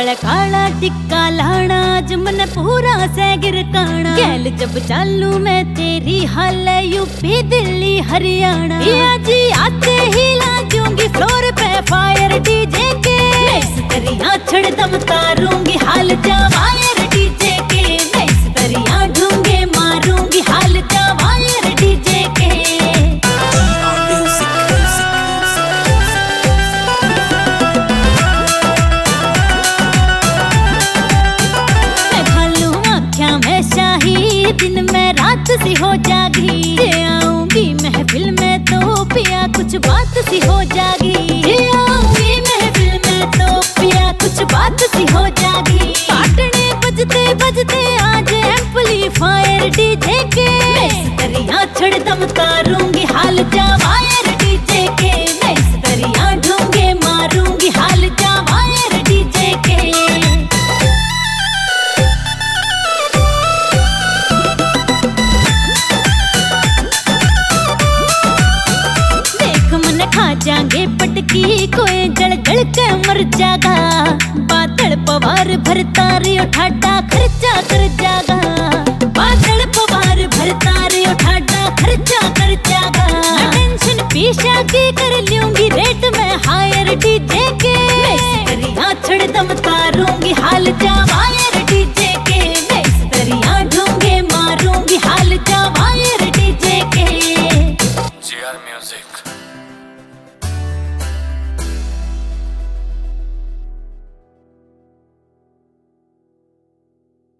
वाला काला टिक्का लाना ज मन पूरा सैगिर काना। गैल जब चालू मैं तेरी हाल यूपी दिल्ली हरियाणा। जी आते ही लाजूंगी फ्लोर पे फायर डीजे के। इस दरिया छड़ दम तारूंगी हाल जा वायर डीजे के। मैं इस दरिया ढूंगे मारूंगी हाल जा वायर डीजे के। दिन में रात सी हो जागी। आऊंगी महफिल में तो पिया कुछ बात सी हो जागी। आऊंगी महफिल में तो पिया कुछ बात सी हो जागी। पाटने बजते बजते आज एम्पलीफायर डीजे के। मैं इस दरिया छड़ दम तारूंगी हाल जा वायर डीजे के। मैं इस दरिया ढूंगे मारूंगी हाल जा वायर डीजे के। खा जाएंगे पटकी कोई जल जल के मर जागा। बादल पवार भरता रियो ठाडा खर्चा कर जागा।